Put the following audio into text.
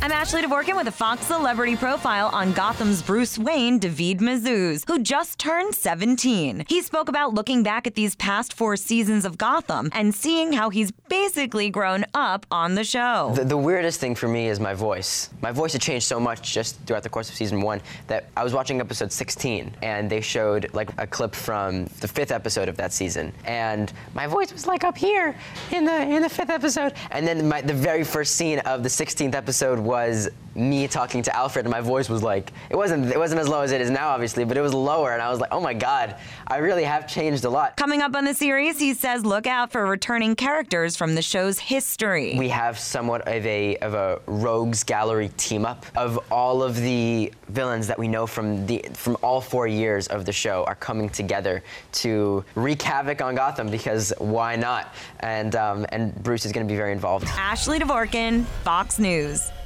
I'm Ashley Dvorkin with a Fox Celebrity Profile on Gotham's Bruce Wayne, David Mazouz, who just turned 17. He spoke about looking back at these past 4 seasons of Gotham and seeing how he's basically grown up on the show. The weirdest thing for me is my voice. My voice had changed so much just throughout the course of season 1 that I was watching episode 16 and they showed like a clip from the 5th episode of that season, and my voice was like up here in the 5th episode, and then the very first scene of the 16th episode was me talking to Alfred, and my voice was like, it wasn't as low as it is now, obviously, but it was lower, and I was like, oh my God, I really have changed a lot. Coming up on the series, he says look out for returning characters from the show's history. We have somewhat of a rogues gallery team up of all of the villains that we know from all 4 years of the show are coming together to wreak havoc on Gotham, because why not? And Bruce is going to be very involved. Ashley Dvorkin, Fox News.